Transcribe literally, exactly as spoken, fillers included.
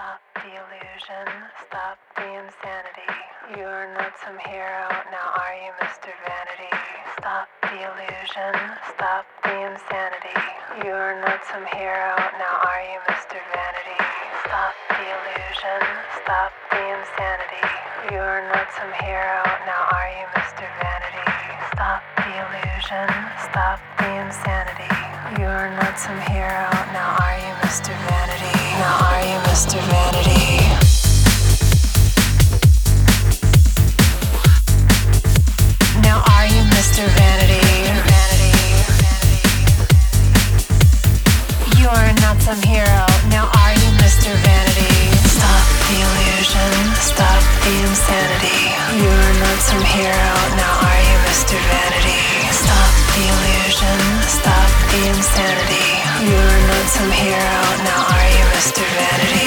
Stop the illusion, stop the insanity. You are not some hero, now are you Mister Vanity? Stop the illusion, stop the insanity. You are not some hero, now are you Mister Vanity? Stop the illusion, stop the insanity. You are not some hero, now are you Mister Vanity? Stop the illusion, stop the insanity. You are not some hero, now are you Mister Vanity? Now are you Mister Vanity? Now are you Mister Vanity? Vanity. You are not some hero, now are you Mister Vanity? Stop the illusion, stop the insanity. You are not some hero, now are you Mister Vanity? Stop the illusion, stop the insanity. You are not some hero, now are you Mister Vanity?